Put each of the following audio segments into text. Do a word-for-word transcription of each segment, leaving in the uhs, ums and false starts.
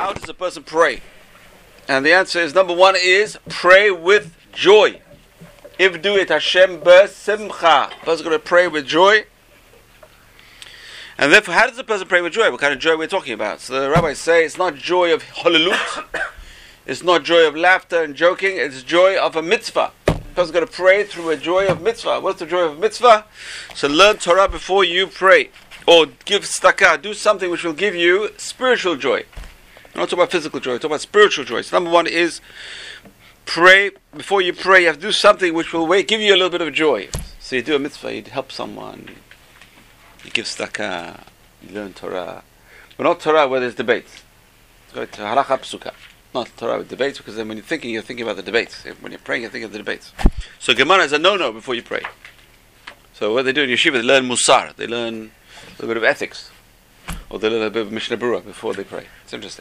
how does a person pray? And the answer is, number one is pray with joy. If do it Hashem b'simcha. A person going to pray with joy. And therefore, how does a person pray with joy? What kind of joy we're talking about? So the rabbis say it's not joy of halalut. It's not joy of laughter and joking. It's joy of a mitzvah. A person's going to pray through a joy of mitzvah. What's the joy of mitzvah? So learn Torah before you pray. Or give tzedakah. Do something which will give you spiritual joy. I'm not talking about physical joy. I'm talking about spiritual joy. So number one is pray. Before you pray, you have to do something which will wait, give you a little bit of joy. So you do a mitzvah. You help someone. You give tzedakah. You learn Torah. But not Torah where there's debates. Go to halacha psuka. Not Torah with debates, because then when you're thinking, you're thinking about the debates. When you're praying, you're thinking of the debates. So Gemara is a no-no before you pray. So what they do in yeshiva, they learn musar. They learn a little bit of ethics. Or they learn a bit of Mishnah Berurah before they pray. It's interesting.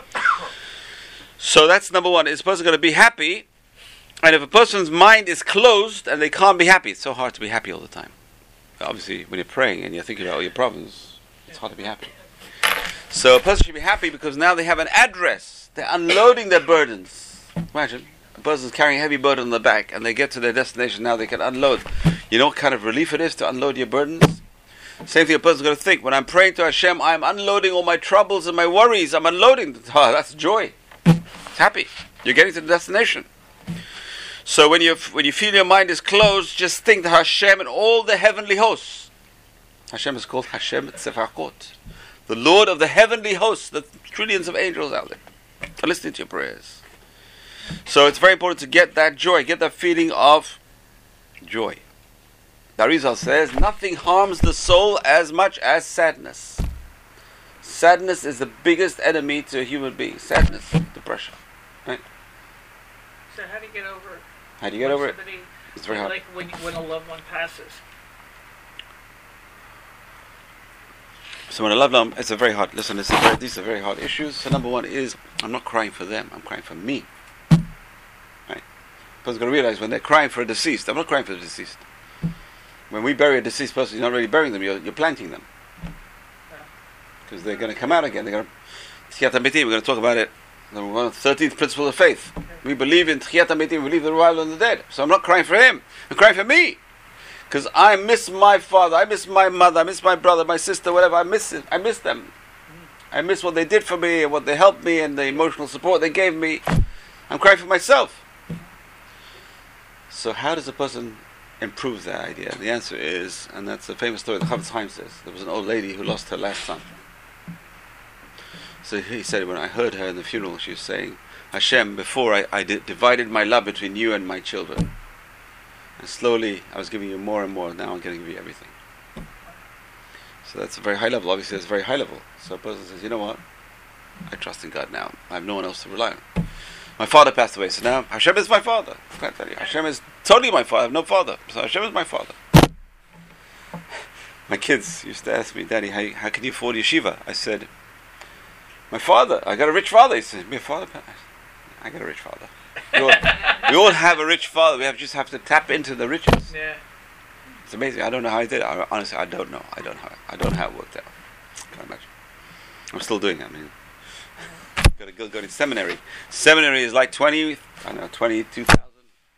So that's number one. Is a person going to be happy? And if a person's mind is closed and they can't be happy, it's so hard to be happy all the time. Obviously, when you're praying and you're thinking about all your problems, it's hard to be happy. So a person should be happy because now they have an address. They're unloading their burdens. Imagine, a person's carrying a heavy burden on the back and they get to their destination, now they can unload. You know what kind of relief it is to unload your burdens? Same thing a person's going to think. When I'm praying to Hashem, I'm unloading all my troubles and my worries. I'm unloading. Oh, that's joy. It's happy. You're getting to the destination. So when you when you feel your mind is closed, just think that Hashem and all the heavenly hosts. Hashem is called Hashem Tzefachot, the Lord of the heavenly hosts, the trillions of angels out there, are listening to your prayers. So it's very important to get that joy, get that feeling of joy. The Arizal says, nothing harms the soul as much as sadness. Sadness is the biggest enemy to a human being. Sadness, depression. Right? So how do you get over it? How do you get over it? It's very hard. Like when, when a loved one passes. So when a loved one, it's a very hard, listen, it's a very, these are very hard issues. So number one is, I'm not crying for them, I'm crying for me. Right? Person's going to realize when they're crying for a deceased, I'm not crying for the deceased. When we bury a deceased person, you're not really burying them, you're, you're planting them. Because they're going to come out again. They're going to, Tchiyat HaMetim, we're going to talk about it. Number one, thirteenth principle of faith. We believe in Tchiyat HaMetim, we believe in the revival of the dead. So I'm not crying for him, I'm crying for me. Because I miss my father, I miss my mother, I miss my brother, my sister, whatever, I miss it. I miss them. I miss what they did for me, and what they helped me, and the emotional support they gave me. I'm crying for myself. So how does a person improve that idea? The answer is, and that's a famous story the Chafetz Chaim says, there was an old lady who lost her last son. So he said, when I heard her in the funeral, she was saying, Hashem, before I, I di- divided my love between you and my children. And slowly I was giving you more and more, now I'm going to give you everything. So that's a very high level. Obviously that's very high level. So a person says, you know what? I trust in God now. I have no one else to rely on. My father passed away, so now Hashem is my father. I can't tell you. Hashem is totally my father. I have no father. So Hashem is my father. My kids used to ask me, Daddy, how, how can you afford yeshiva? I said, my father, I got a rich father. He said, my father? I got a rich father. We all, we all have a rich father. We have just have to tap into the riches. Yeah. It's amazing. I don't know how I did it. I, honestly, I don't know. I don't know. How, I don't know how it worked out. Can't imagine. I'm still doing it. I mean, got to go, go to seminary. Seminary is like twenty. I don't know, twenty-two thousand.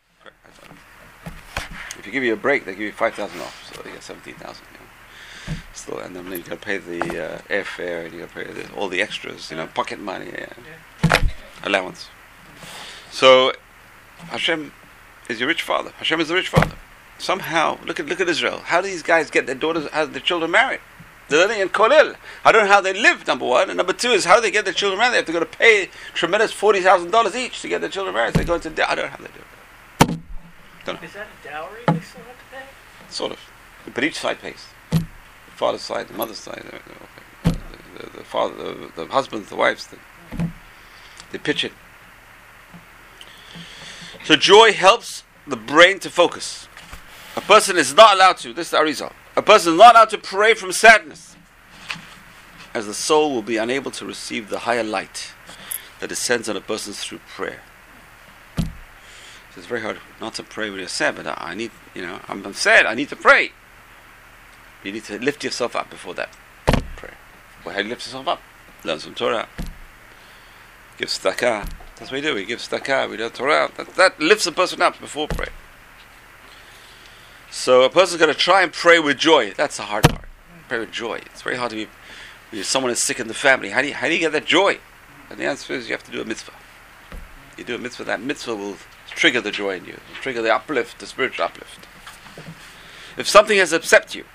If you give you a break, they give you five thousand off, so you get seventeen thousand. You know. Still, and then you got to pay the uh, airfare, and you got to pay the, all the extras. You know, pocket money, yeah. Yeah. Allowance. So, Hashem is your rich father. Hashem is the rich father. Somehow, look at look at Israel. How do these guys get their daughters, how their children married? They're living in Kolel. I don't know how they live, number one. And number two is how do they get their children married? They have to go to pay tremendous forty thousand dollars each to get their children married. They go into debt. I don't know how they do it. Don't know. Is that a dowry they still have to pay? Sort of. But each side pays. The father's side, the mother's side, the, the, the, the father, the, the husbands, the wives, the, they pitch it. So joy helps the brain to focus. A person is not allowed to, this is the Arizal, a person is not allowed to pray from sadness, as the soul will be unable to receive the higher light that descends on a person through prayer. So it's very hard not to pray when you're sad, but I need, you know, I'm, I'm sad, I need to pray. You need to lift yourself up before that prayer. Well, how do you lift yourself up? Learn some Torah. Give tzedakah. That's what we do. We give tzedakah. We do Torah. That, that lifts a person up before prayer. So a person's got to try and pray with joy. That's the hard part. Pray with joy. It's very hard to be. When someone is sick in the family, how do you how do you get that joy? And the answer is you have to do a mitzvah. You do a mitzvah. That mitzvah will trigger the joy in you. Will trigger the uplift, the spiritual uplift. If something has upset you,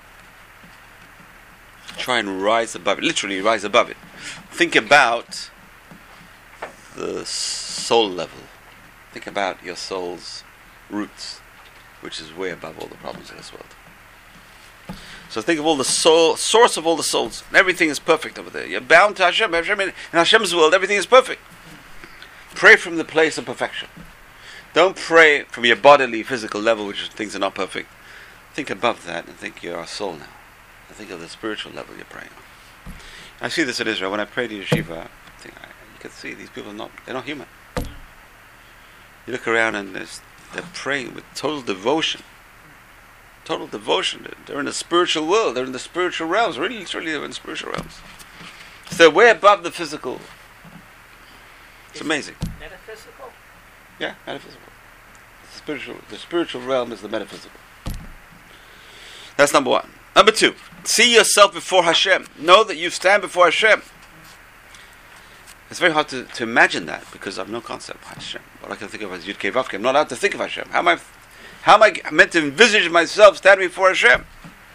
try and rise above it. Literally rise above it. Think about the soul level. Think about your soul's roots, which is way above all the problems in this world. So think of all the soul, source of all the souls. Everything is perfect over there. You're bound to Hashem. Hashem in Hashem's world, everything is perfect. Pray from the place of perfection. Don't pray from your bodily, physical level, which things are not perfect. Think above that and think you're a soul now. And think of the spiritual level you're praying on. I see this in Israel. When I pray to yeshiva, I think, I, you can see these people are not, they're not human. You look around and they're praying with total devotion. Total devotion. They're in the spiritual world. They're in the spiritual realms. Really, literally, they're in the spiritual realms. So they're way above the physical. It's amazing. Metaphysical? Yeah, metaphysical. The spiritual, the spiritual realm is the metaphysical. That's number one. Number two, see yourself before Hashem. Know that you stand before Hashem. It's very hard to, to imagine that because I have no concept of Hashem. What I can think of as Yud Kei Vav Kei. I'm not allowed to think of Hashem. How am I, how am I meant to envisage myself standing before Hashem?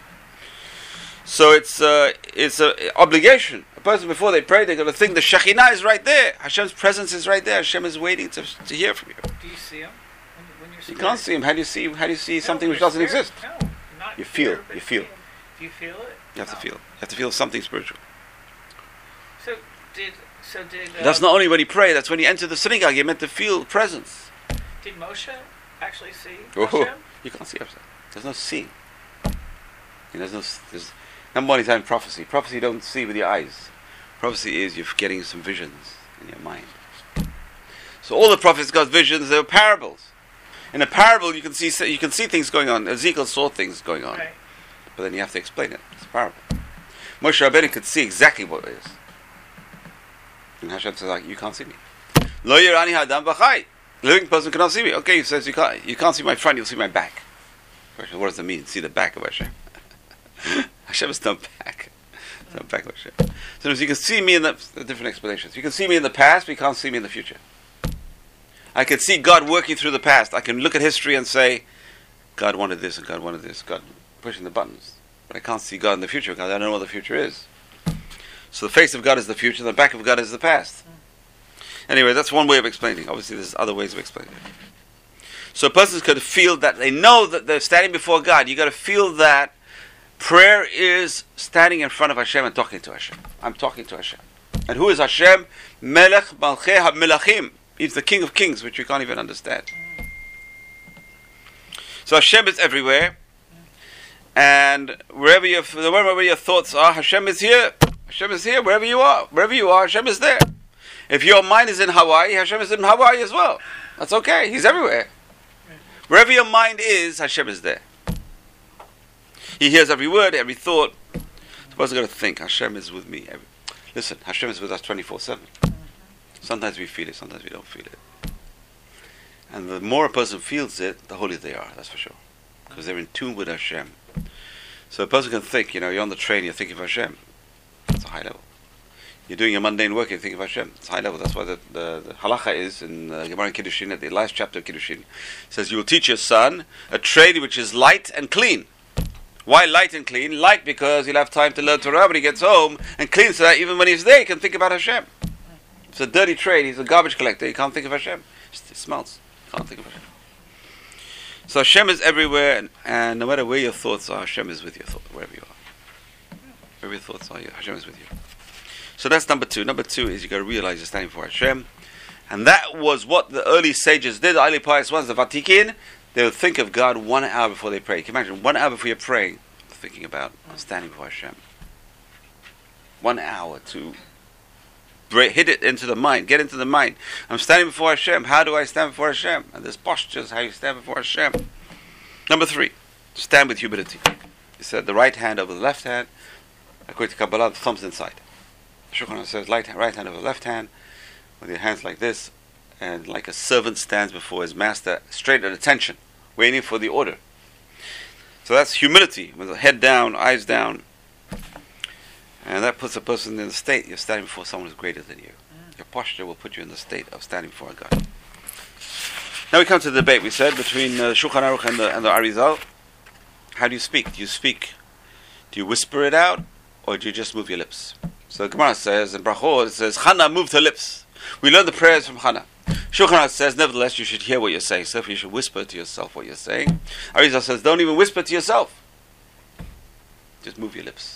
So it's uh, it's an obligation. A person before they pray, they're going to think the Shekhinah is right there. Hashem's presence is right there. Hashem is waiting to, to hear from you. Do you see him when, when you're You can't see him. How do you see? How do you see no, something which doesn't spirit, exist? No, not You feel. here, but You feel. Do you feel it? You have No. to feel. You have to feel something spiritual. So did so did uh, That's not only when you pray. That's when you enter the synagogue. You're meant to feel presence. did Moshe actually see Oh, Hashem? you can't see Hashem. There's no seeing. And there's no. There's, number one is having prophecy. Prophecy you don't see with your eyes. Prophecy is you're getting some visions in your mind. So all the prophets got visions. They were parables. In a parable, you can see you can see things going on. Ezekiel saw things going on, Right. but then you have to explain it. It's a parable. Moshe Rabbeinu could see exactly what it is. And Hashem says, like, you can't see me. Lo yirani hadam b'chai. Living person cannot see me. Okay, he says you can't. You can't see my front. You'll see my back. Question: what does that mean? See the back of Hashem? Hashem is no back. It's no back of Hashem. So you can see me in the, the different explanations. You can see me in the past, but you can't see me in the future. I can see God working through the past. I can look at history and say, God wanted this and God wanted this. God pushing the buttons. But I can't see God in the future because I don't know what the future is. So the face of God is the future, the back of God is the past. Anyway, that's one way of explaining. Obviously, there's other ways of explaining it. So a person could feel that they know that they're standing before God. You got to feel that prayer is standing in front of Hashem and talking to Hashem. I'm talking to Hashem. And who is Hashem? Melech Malchei HaMelachim. He's the King of Kings, which we can't even understand. So Hashem is everywhere. And wherever your, wherever your thoughts are, Hashem is here. Hashem is here. Wherever you are. Wherever you are, Hashem is there. If your mind is in Hawaii, Hashem is in Hawaii as well. That's okay. He's everywhere. Wherever your mind is, Hashem is there. He hears every word, every thought. The person's got to think, Hashem is with me. Every, listen, Hashem is with us twenty-four seven. Sometimes we feel it, sometimes we don't feel it. And the more a person feels it, the holier they are, that's for sure. Because they're in tune with Hashem. So a person can think, you know, you're on the train, you're thinking of Hashem. That's a high level. You're doing your mundane work, you're thinking of Hashem. It's high level. That's why the, the, the halacha is in uh, Gemara Kiddushin, at the last chapter of Kiddushin. It says, you will teach your son a trade which is light and clean. Why light and clean? Light because he'll have time to learn Torah when he gets home, and clean so that even when he's there, he can think about Hashem. It's a dirty trade. He's a garbage collector. He can't think of Hashem. It smells. Can't think of Hashem. So Hashem is everywhere, and, and no matter where your thoughts are, Hashem is with your thoughts, wherever you are. Wherever your thoughts are, Hashem is with you. So that's number two. Number two is you got to realize you're standing for Hashem. And that was what the early sages did, the early pious ones, the Vatikin. They would think of God one hour before they pray. Can you imagine? One hour before you're praying, thinking about standing before Hashem. One hour to break, hit it into the mind, get into the mind. I'm standing before Hashem. How do I stand before Hashem? And there's postures, how you stand before Hashem. Number three, stand with humility. He said the right hand over the left hand. According to Kabbalah, the thumb's inside. Shulchan Aruch says right, right hand over the left hand. with your hands like this, and like a servant stands before his master, straight at attention, waiting for the order. So that's humility, with the head down, eyes down. And that puts a person in the state, you're standing before someone who's greater than you. Your posture will put you in the state of standing before God. Now we come to the debate, we said, between uh, Shulchan Aruch and the, and the Arizal. How do you speak? Do you speak, do you whisper it out, or do you just move your lips? So the Gemara says, in Brachot, it says, Chana moved her lips. We learn the prayers from Chana. Shulchan Aruch says, nevertheless, you should hear what you're saying. So you should whisper to yourself what you're saying. Arizal says, don't even whisper to yourself. Just move your lips.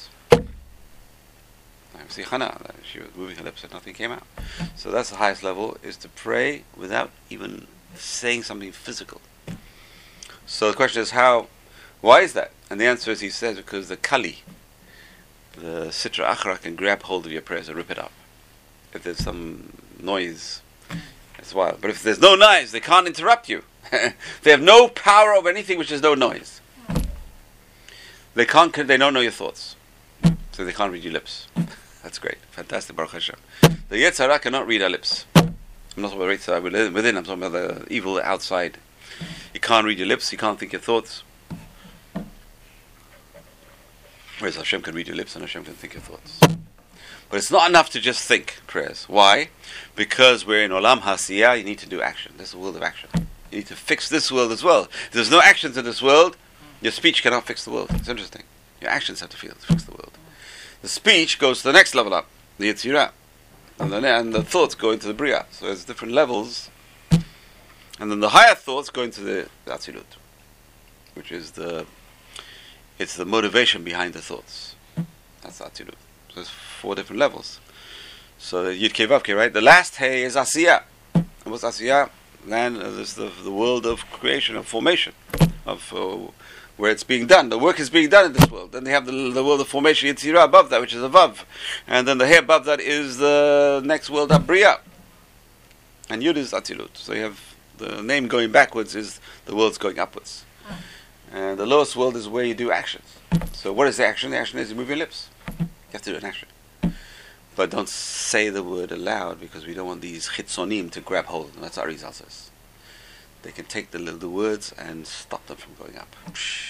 See Chana, she was moving her lips and nothing came out. So that's the highest level, is to pray without even saying something physical. So the question is, how, why is that? And the answer is, he says, because the Kali, the Sitra Achra, can grab hold of your prayers and rip it up. If there's some noise, it's wild. But if there's no noise, they can't interrupt you. They have no power over anything which is no noise. They can't, they don't know your thoughts. So they can't read your lips. That's great. Fantastic, Baruch Hashem. The Yetzer Hara cannot read our lips. I'm not talking about Yetzer Hara within, I'm talking about the evil outside. He can't read your lips, he can't think your thoughts. Whereas Hashem can read your lips and Hashem can think your thoughts. But it's not enough to just think prayers. Why? Because we're in Olam Hasiyah, you need to do action. This is a world of action. You need to fix this world as well. If there's no actions in this world, your speech cannot fix the world. It's interesting. Your actions have to feel to fix the world. The speech goes to the next level up, the Yetzirah, and the, and the thoughts go into the Bria. So there's different levels, and then the higher thoughts go into the Atzilut, which is the it's the motivation behind the thoughts. That's Atzilut. So there's four different levels. So Yud Kei Vav Kei, right? The last Hey is Asiyah. And what's Asiyah? Then uh, there's the the world of creation, of formation, of uh, where it's being done. The work is being done in this world. Then they have the, the world of formation, Yetzirah, above that, which is above. And then the hair above that is the next world of Bria. And Yud is Atzilut. So you have the name going backwards is the world's going upwards. And the lowest world is where you do actions. So what is the action? The action is you move your lips. You have to do an action. But don't say the word aloud, because we don't want these chitzonim to grab hold. And that's what Arizal says. They can take the the words and stop them from going up.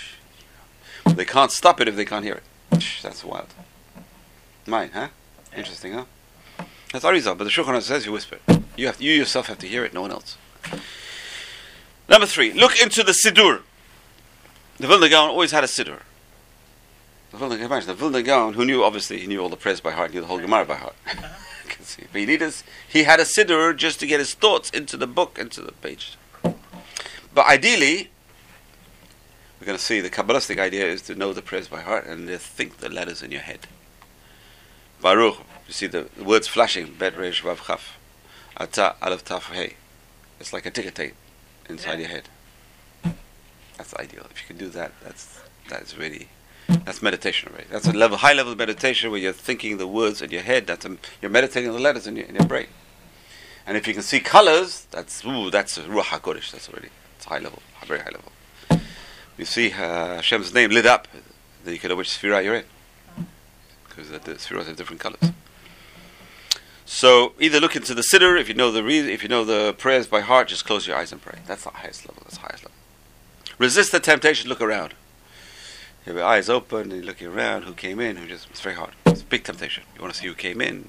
They can't stop it if they can't hear it. That's wild. Mine, huh? Interesting, huh? That's Arizal, but the Shulchan Aruch says you whisper. You have to, you yourself have to hear it, no one else. Number three, look into the Siddur. The Vilna Gaon always had a Siddur. The Vilna Gaon, the Vilna Gaon, who knew, obviously, he knew all the prayers by heart, he knew the whole Gemara by heart. But he, needed, he had a Siddur just to get his thoughts into the book, into the page. But ideally, we're going to see the Kabbalistic idea is to know the prayers by heart and to think the letters in your head. Baruch, you see the, the words flashing, Bet Reish Vav Chaf, Ata Aleph Taf Hey. It's like a ticker tape inside yeah. your head. That's ideal. If you can do that, that's that's really that's meditation already. That's a level, high level meditation where you're thinking the words in your head. That's a, you're meditating on the letters in your in your brain. And if you can see colors, that's ooh, that's Ruach HaKodesh. That's already it's high level, very high level. You see uh, Hashem's name lit up, then you can know which Sphira you're in, because the, the Sphiras have different colors. So either look into the Siddur, if you know the re- if you know the prayers by heart, just close your eyes and pray. That's the highest level. That's the highest level. Resist the temptation. Look around. You have your eyes open and you're looking around. Who came in? Who just? It's very hard. It's a big temptation. You want to see who came in.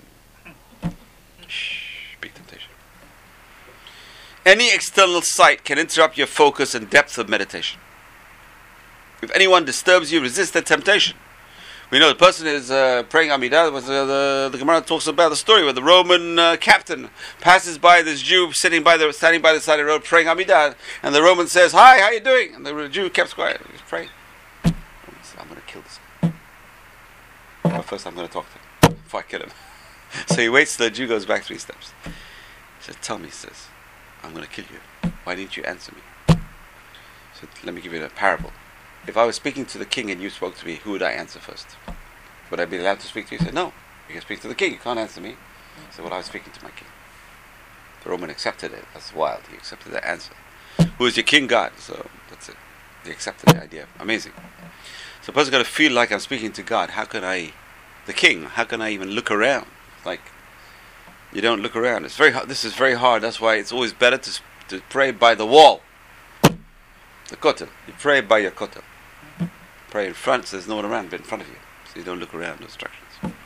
Shh, big temptation. Any external sight can interrupt your focus and depth of meditation. If anyone disturbs you, resist the temptation. We know the person is uh, praying Amidah. Was uh, the the Gemara talks about the story where the Roman uh, captain passes by this Jew sitting by the standing by the side of the road praying Amidah, and the Roman says, "Hi, how you doing?" And the Jew kept quiet. He was praying. I'm going to kill this guy. But first, I'm going to talk to him before I kill him. So he waits till the Jew goes back three steps. He said, "Tell me," he says, "I'm going to kill you. Why didn't you answer me?" He said, "Let me give you a parable. If I was speaking to the king and you spoke to me, who would I answer first? Would I be allowed to speak to you?" He said, "No, you can speak to the king. You can't answer me." He said, "Well, I was speaking to my king." The Roman accepted it. That's wild. He accepted that answer. Who is your king? God. So that's it. He accepted the idea. Amazing. So a person's got to feel like I'm speaking to God. How can I, the king, how can I even look around? Like, You don't look around. It's very hard. This is very hard. That's why it's always better to to pray by the wall. The kotel. You pray by your kotel. Pray in front, so there's no one around, but in front of you. So you don't look around, no distractions.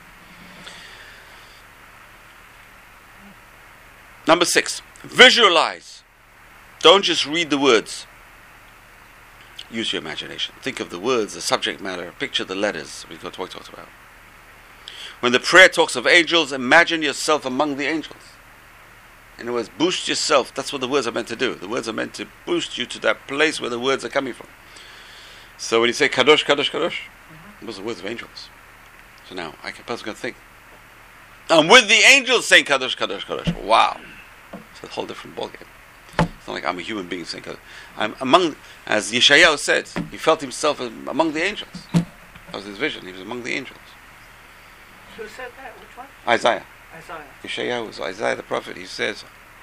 Number six, visualize. Don't just read the words. Use your imagination. Think of the words, the subject matter, picture the letters we've got what we talked about. When the prayer talks of angels, imagine yourself among the angels. In other words, boost yourself. That's what the words are meant to do. The words are meant to boost you to that place where the words are coming from. So when you say Kadosh, Kadosh, Kadosh, mm-hmm. those are words of angels. So now, I can personally think, I'm with the angels saying Kadosh, Kadosh, Kadosh. Wow. It's a whole different ballgame. It's not like I'm a human being saying Kadosh. I'm among, as Yeshayahu said, he felt himself among the angels. That was his vision. He was among the angels. Who said that? Which one? Isaiah. Isaiah. Yeshayahu was Isaiah the prophet. He says,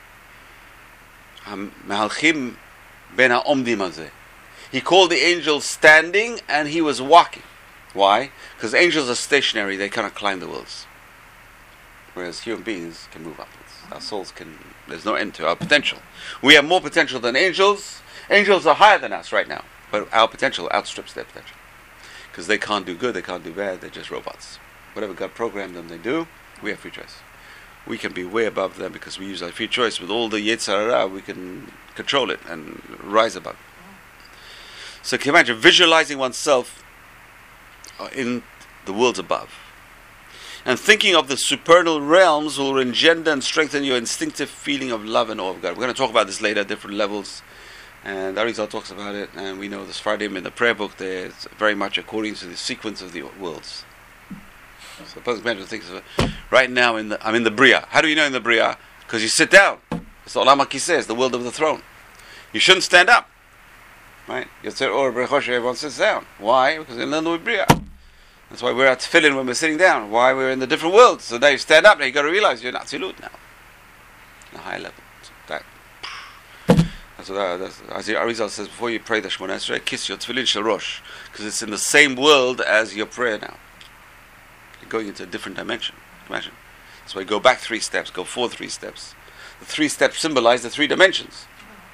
Mehalchim ben ha'omdim hazeh. He called the angels standing and he was walking. Why? Because angels are stationary. They cannot climb the worlds. Whereas human beings can move upwards. Our souls can, there's no end to our potential. We have more potential than angels. Angels are higher than us right now. But our potential outstrips their potential. Because they can't do good, they can't do bad, they're just robots. Whatever God programmed them, they do. We have free choice. We can be way above them because we use our free choice. With all the Yetzer Hara, we can control it and rise above. So can you imagine visualizing oneself in the worlds above? And thinking of the supernal realms will engender and strengthen your instinctive feeling of love and awe of God. We're going to talk about this later, different levels. And Arizal talks about it. And we know this Friday in the prayer book there, it's very much according to the sequence of the worlds. So the person imagine thinks of it. Right now in the, I'm in the Bria. How do you know in the Bria? Because you sit down. It's the Olam HaKiseh, it's the world of the throne. You shouldn't stand up. Right? Yotzer Or Brechoshe, everyone sits down. Why? Because in the Bria. That's why we're at tefillin when we're sitting down. Why? We're in the different worlds. So now you stand up, now you got to realize you're in Atzilut now. On a high level. So that, that's what that, that's, as Arizal says, before you pray the Shemona Esrei, kiss your tefillin shel rosh. Because it's in the same world as your prayer now. You're going into a different dimension. Imagine. That's why you go back three steps, go forward three steps. The three steps symbolize the three dimensions.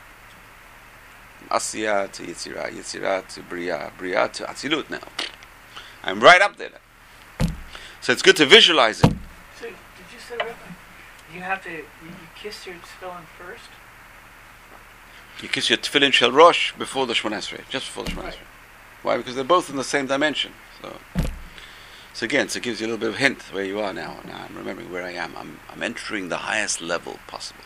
Asiyah to Yitzirah, Yitzirah to Bria, Bria to Atzilut now. I'm right up there. So it's good to visualize it. So did you say, Rabbi, you have to, you, you kiss your tefillin first? You kiss your tefillin shel rosh before the Shemona Esrei, just before the Shemona Esrei. Why? Because they're both in the same dimension. So, so again, so it gives you a little bit of hint where you are now. Now I'm remembering where I am. I'm, I'm entering the highest level possible.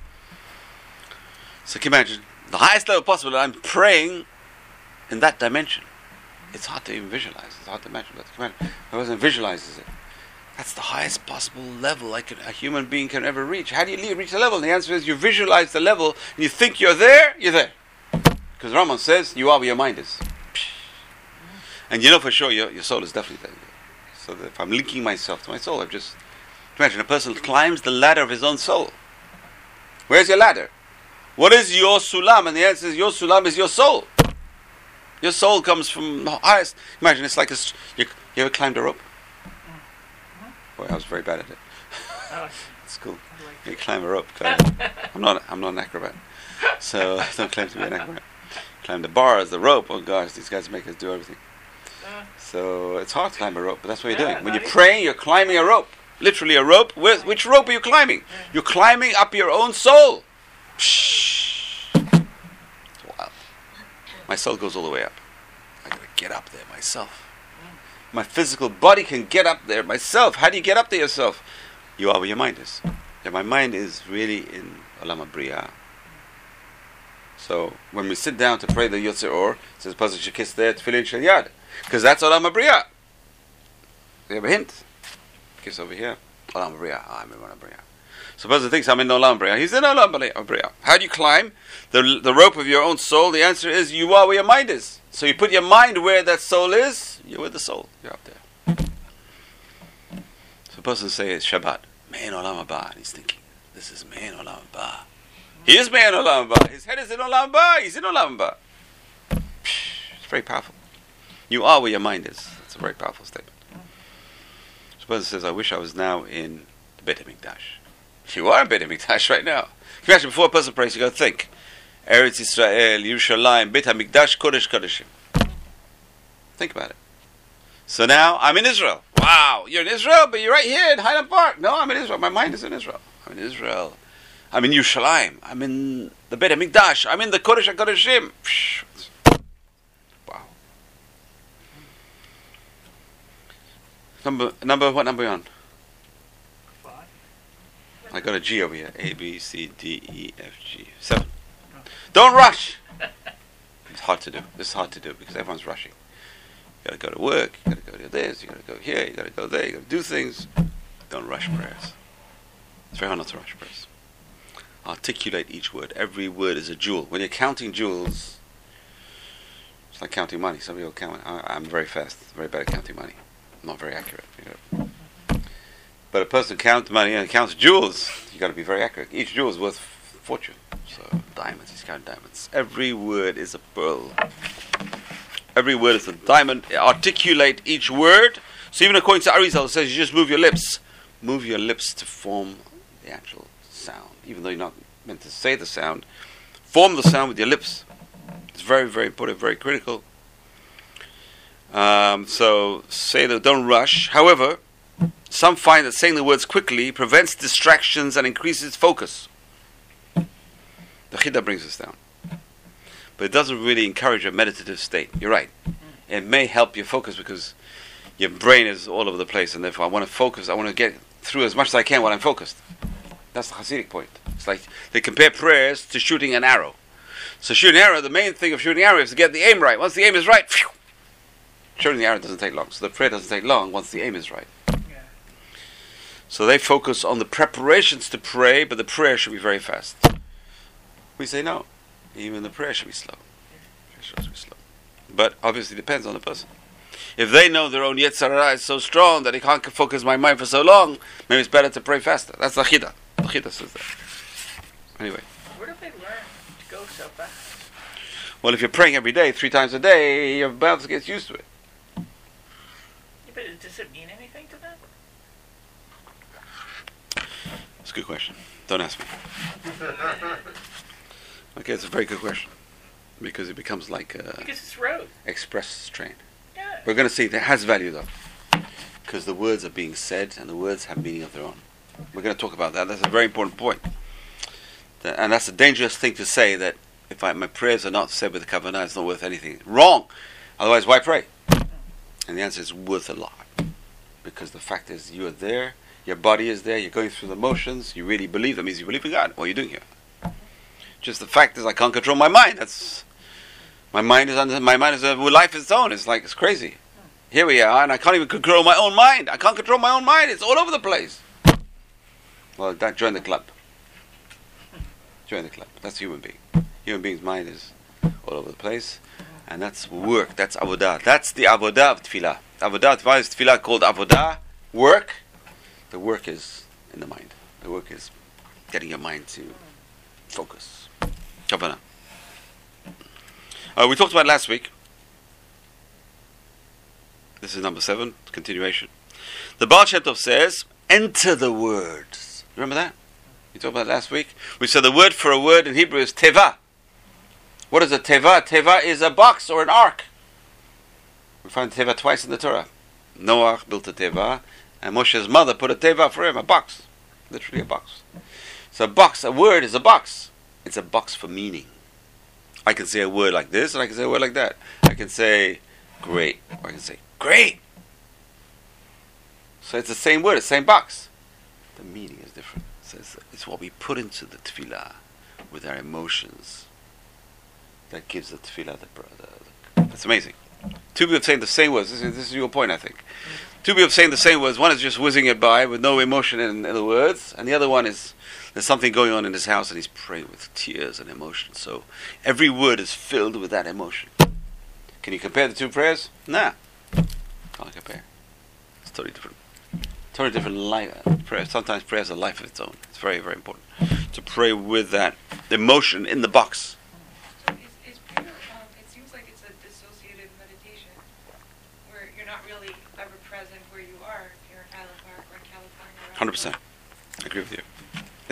So can you imagine? The highest level possible, I'm praying in that dimension. It's hard to even visualize. It's hard to imagine. But come on, a person visualizes it. That's the highest possible level like a human being can ever reach. How do you reach the level? And the answer is you visualize the level and you think you're there, you're there. Because Raman says you are where your mind is. And you know for sure your, your soul is definitely there. So that if I'm linking myself to my soul, I've just... Imagine a person climbs the ladder of his own soul. Where's your ladder? What is your sulam? And the answer is your sulam is your soul. Your soul comes from the highest. Imagine it's like a. You, you ever climbed a rope? Boy, I was very bad at it. It's cool. You climb a rope. I'm not. I'm not an acrobat, so I don't claim to be an acrobat. Climb the bars, the rope. Oh gosh, these guys make us do everything. So it's hard to climb a rope, but that's what you're doing. When you're praying, you're climbing a rope. Literally a rope. Where, which rope are you climbing? You're climbing up your own soul. Wow. My soul goes all the way up. I gotta get up there myself. My physical body can get up there myself. How do you get up there yourself? You are where your mind is. And my mind is really in Olam HaBriah. So when we sit down to pray the Yotzer Or, it says Pasuk Shekis there Tefillin Shel Yad, because that's Olam HaBriah. We have a hint. Kiss over here. Olam HaBriah. Ah, I'm in Olam HaBriah. So the person thinks I'm in Olam HaBriah. He's in Olam HaBriah. How do you climb the the rope of your own soul? The answer is you are where your mind is. So you put your mind where that soul is, you're with the soul. You're up there. So the person says Shabbat. Me'en Olam Haba. He's thinking, this is Me'en Olam Haba. He is Me'en Olam Haba. His head is in Olam Haba. He's in Olam Haba. It's very powerful. You are where your mind is. That's a very powerful statement. So the person says, I wish I was now in the Beit HaMikdash. You are in Beit HaMikdash right now. Can you imagine, before a person prays, you got to think. Eretz Yisrael, Yerushalayim, Beit HaMikdash, Kodesh Kodeshim. Think about it. So now, I'm in Israel. Wow, you're in Israel, but you're right here in Highland Park. No, I'm in Israel. My mind is in Israel. I'm in Israel. I'm in Yerushalayim. I'm in the Beit HaMikdash. I'm in the Kodesh HaKodeshim. Wow. Number, number, what number are you on? Five. I got a G over here. A, B, C, D, E, F, G. Seven. Don't rush. It's hard to do. This is hard to do because everyone's rushing. You gotta go to work. You gotta go to this. You gotta go here. You gotta go there. You gotta do things. Don't rush prayers. It's very hard not to rush prayers. Articulate each word. Every word is a jewel. When you're counting jewels, it's like counting money. Some people count. I, I'm very fast. Very bad at counting money. I'm not very accurate. You know. But a person counts money and counts jewels. You got to be very accurate. Each jewel is worth fortune. So diamonds. He's counting diamonds. Every word is a pearl. Every word is a diamond. Articulate each word. So even according to Arizal, it says you just move your lips. Move your lips to form the actual sound. Even though you're not meant to say the sound, form the sound with your lips. It's very, very important, very critical. Um, so say that, don't rush. However, some find that saying the words quickly prevents distractions and increases focus. The Chida brings this down. But it doesn't really encourage a meditative state. You're right. It may help your focus because your brain is all over the place, and therefore I want to focus, I want to get through as much as I can while I'm focused. That's the Hasidic point. It's like they compare prayers to shooting an arrow. So shooting an arrow, the main thing of shooting an arrow is to get the aim right. Once the aim is right, phew, shooting the arrow doesn't take long. So the prayer doesn't take long once the aim is right. Yeah. So they focus on the preparations to pray, but the prayer should be very fast. We say no. Even the prayer should be slow. Prayer should be slow. But obviously it depends on the person. If they know their own Yetzer Hara is so strong that he can't focus my mind for so long, maybe it's better to pray faster. That's the Chida. The Chida says that. Anyway. Where do they learn to go so fast? Well, if you're praying every day, three times a day, your mouth gets used to it. Yeah, but does it mean anything to them? That's a good question. Don't ask me. Okay, it's a very good question. Because it becomes like a Because it's road. express train. Yeah. We're going to see that it has value though. Because the words are being said and the words have meaning of their own. We're going to talk about that. That's a very important point. That, and that's a dangerous thing to say, that if I, my prayers are not said with the kavanah, it's not worth anything. Wrong! Otherwise, why pray? And the answer is worth a lot. Because the fact is, you are there, your body is there, you're going through the motions, you really believe. That means you believe in God. What are you doing here? Just the fact is, I can't control my mind. That's my mind is under my mind is a life of its own. It's like it's crazy. Here we are, and I can't even control my own mind. I can't control my own mind. It's all over the place. Well, that join the club. Join the club. That's a human being. Human being's mind is all over the place, and that's work. That's avodah. That's the avodah of tefillah. Avodah of tefillah is tefillah called avodah. Work. The work is in the mind. The work is getting your mind to focus. Kavanah. Uh, we talked about it last week. This is number seven, continuation. The Baal Shem Tov says, enter the words. Remember that? We talked about it last week. We said the word for a word in Hebrew is teva. What is a teva? Teva is a box or an ark. We find teva twice in the Torah. Noah built a teva, and Moshe's mother put a teva for him, a box. Literally a box. So a box, a word is a box. It's a box for meaning. I can say a word like this, and I can say a word like that. I can say great, or I can say great. So it's the same word, the same box. The meaning is different. So it's, it's what we put into the tefillah with our emotions that gives the tefillah the, the, the it's amazing. Two people saying the same words. This is, this is your point, I think. Two people saying the same words. One is just whizzing it by with no emotion in, in the words, and the other one is there's something going on in his house and he's praying with tears and emotion. So every word is filled with that emotion. Can you compare the two prayers? Nah. Can't compare. It's totally different. Totally different life. Uh, prayer. Sometimes prayer has a life of its own. It's very, very important to pray with that emotion in the box. So is, is prayer, um, it seems like it's a dissociative meditation where you're not really ever present where you are if you're in Highland Park or in California. one hundred percent. I agree with you. one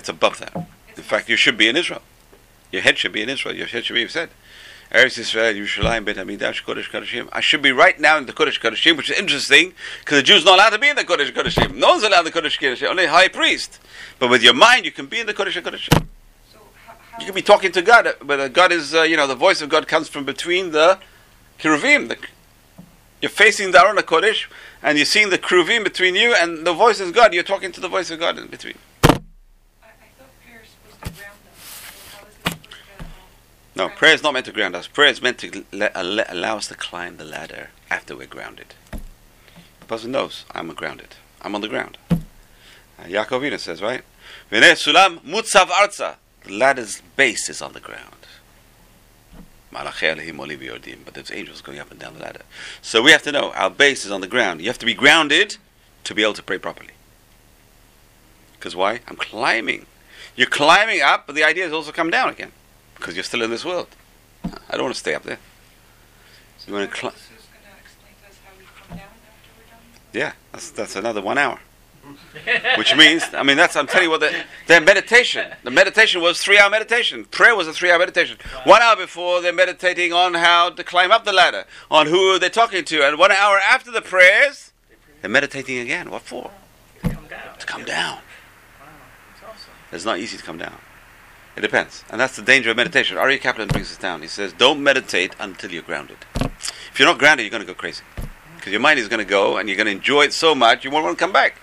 That's above that. It's In fact, you should be in Israel. Your head should be in Israel. Your head should be, you've said, Eretz Yisrael, Yerushalayim, Beit HaMikdash, Kodesh Kodeshim. I should be right now in the Kodesh Kodeshim, which is interesting, because the Jews not allowed to be in the Kodesh Kodeshim. No one's allowed in the Kodesh Kodeshim, only a high priest. But with your mind, you can be in the Kodesh Kodeshim. So how, how You can be talking to God, but God is, uh, you know, the voice of God comes from between the Keruvim. The, you're facing the Aron HaKodesh, and you're seeing the Keruvim between you, and the voice is God. You're talking to the voice of God in between. I, I thought prayer is supposed to ground us. So how is it supposed to um, No, ground prayer is not meant to ground us. Prayer is meant to le- uh, allow us to climb the ladder after we're grounded. The person knows, I'm grounded. I'm on the ground. Uh, Yaakov Avinu says, right? V'nei sulam mutzav arza. The ladder's base is on the ground. Malachei Elohim olim v'yordim. But there's angels going up and down the ladder. So we have to know, our base is on the ground. You have to be grounded to be able to pray properly. Because why? I'm climbing. You're climbing up, but the idea is also come down again. Because you're still in this world. I don't want to stay up there. So You wanna Marcus cli- is going to explain to us how we come down after we're done? Yeah, that's that's another one hour. Which means, I mean, that's, I'm telling you what, the, their meditation, the meditation was three-hour meditation. Prayer was a three-hour meditation. One hour before, they're meditating on how to climb up the ladder, on who they're talking to. And one hour after the prayers, they're meditating again. What for? To come down. To come down. Wow, it's awesome. It's not easy to come down. It depends. And that's the danger of meditation. Aryeh Kaplan brings this down. He says, don't meditate until you're grounded. If you're not grounded, you're going to go crazy. Because your mind is going to go, and you're going to enjoy it so much, you won't want to come back.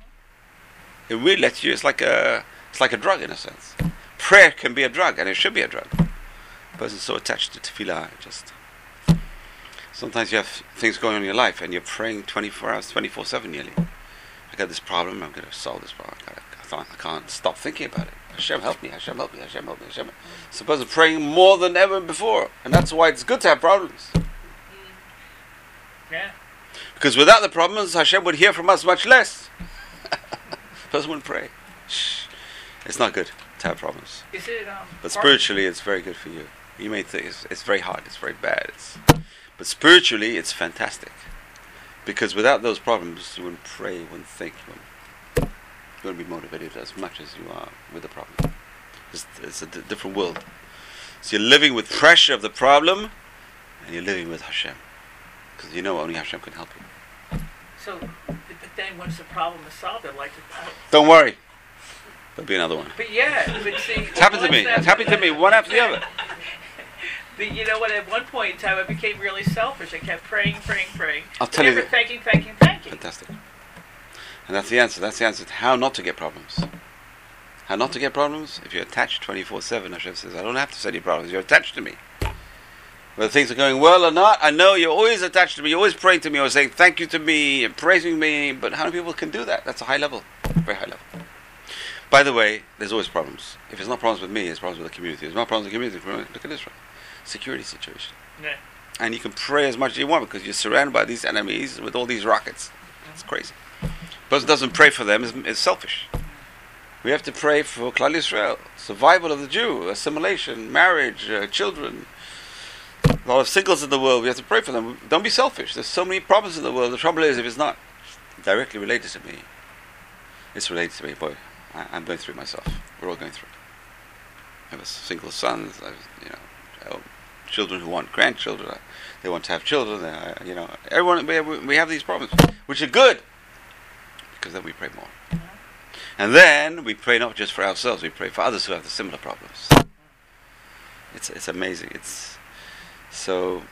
It really lets you, it's like a, it's like a drug in a sense. Prayer can be a drug, and it should be a drug. The person's so attached to tefillah, it just... Sometimes you have things going on in your life, and you're praying twenty-four hours, twenty-four seven nearly. I got this problem, I'm going to solve this problem. I, gotta, I, can't, I can't stop thinking about it. Hashem help me, Hashem help me, Hashem help me, Hashem help me. Suppose I'm praying more than ever before. And that's why it's good to have problems. Yeah. Because without the problems, Hashem would hear from us much less. Person wouldn't pray. Shh. It's not good to have problems. Is it um? But part- spiritually, it's very good for you. You may think it's, it's very hard, it's very bad. It's, but spiritually, it's fantastic. Because without those problems, you wouldn't pray, you wouldn't think, you wouldn't, you wouldn't be motivated as much as you are with the problem. It's, it's a d- different world. So you're living with pressure of the problem, and you're living with Hashem. Because you know only Hashem can help you. So, but then once the problem is solved, I'd like to. Uh, Don't worry. There'll be another one. but yeah, but see, It's happened to me. It's happened to me, one after the other. But you know what? At one point in time, I became really selfish. I kept praying, praying, praying. I'll tell you Never that- thanking, thanking, thanking. Fantastic. And that's the answer. That's the answer to how not to get problems. How not to get problems? If you're attached twenty-four seven, Hashem says, I don't have to send you problems. You're attached to me. Whether things are going well or not, I know you're always attached to me. You're always praying to me. You're saying thank you to me and praising me. But how many people can do that? That's a high level. Very high level. By the way, there's always problems. If it's not problems with me, it's problems with the community. If it's not problems with the community, look at Israel. Security situation. Yeah. And you can pray as much as you want because you're surrounded by these enemies with all these rockets. It's crazy. Person doesn't pray for them is, is selfish. We have to pray for Klal Yisrael, survival of the Jew, assimilation, marriage, uh, children. A lot of singles in the world. We have to pray for them. Don't be selfish. There's so many problems in the world. The trouble is, if it's not directly related to me, it's related to me. Boy, I, I'm going through it myself. We're all going through it. I have a single son. I have, you know, I have children who want grandchildren. They want to have children. Uh, you know, everyone. We have, we have these problems, which are good because then we pray more. And then we pray not just for ourselves, we pray for others who have the similar problems. It's it's amazing. It's so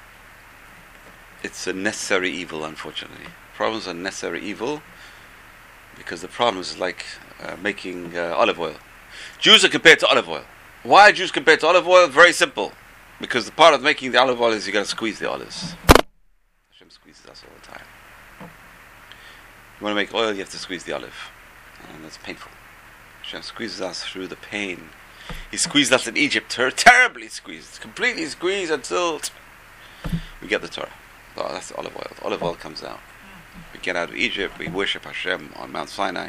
it's a necessary evil, unfortunately. Problems are necessary evil because the problem is like uh, making uh, olive oil. Jews are compared to olive oil. Why are Jews compared to olive oil? Very simple. Because the part of making the olive oil is you got to squeeze the olives. Hashem squeezes us all the time. You want to make oil, you have to squeeze the olive. And that's painful. Hashem squeezes us through the pain. He squeezed us in Egypt, ter- terribly squeezed, completely squeezed until we get the Torah. Oh, that's the olive oil. The olive oil comes out. We get out of Egypt, we worship Hashem on Mount Sinai.